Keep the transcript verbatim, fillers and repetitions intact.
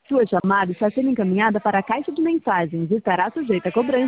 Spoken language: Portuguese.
Sua chamada está sendo encaminhada para a caixa de mensagens e estará sujeita a cobrança.